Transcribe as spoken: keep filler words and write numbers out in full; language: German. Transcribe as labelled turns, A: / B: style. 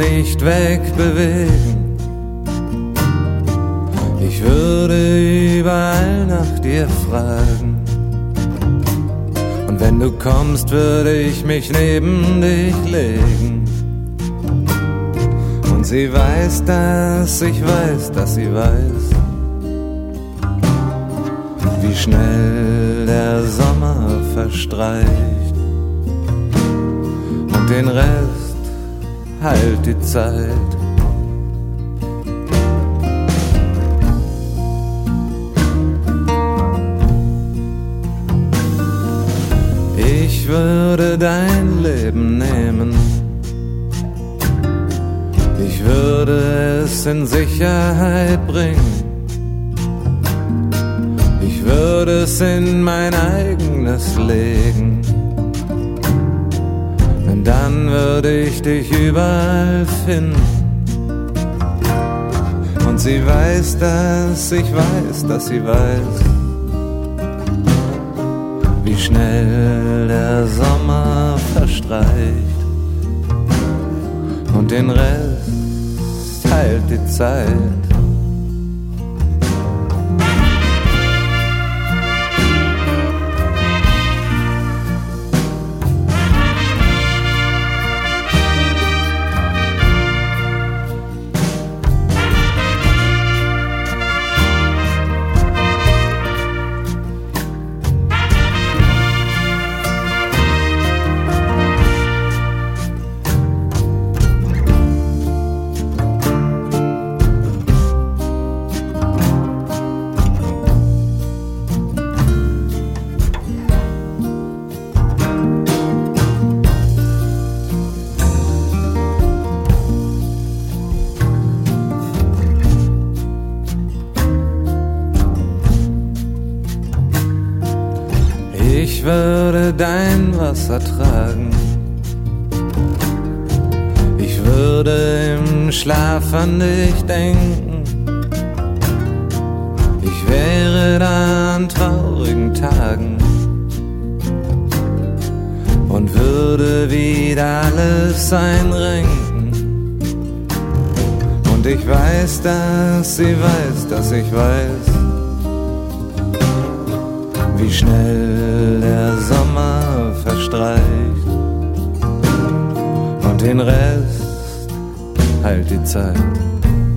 A: nicht wegbewegen. Ich würde überall nach dir fragen. Und wenn du kommst, würde ich mich neben dich legen. Und sie weiß, dass ich weiß, dass sie weiß, wie schnell der Sommer verstreicht. Und den Rest heilt die Zeit. Ich würde dein Leben nehmen, ich würde es in Sicherheit bringen, ich würde es in mein eigenes legen, denn dann würde ich dich überall finden. Und sie weiß, dass ich weiß, dass sie weiß, wie schnell der Sommer verstreicht. Und den Rest heilt die Zeit. Ich würde dein Wasser tragen, ich würde im Schlaf an dich denken, ich wäre da an traurigen Tagen und würde wieder alles einrenken. Und ich weiß, dass sie weiß, dass ich weiß, wie schnell der Sommer verstreicht. Und den Rest heilt die Zeit.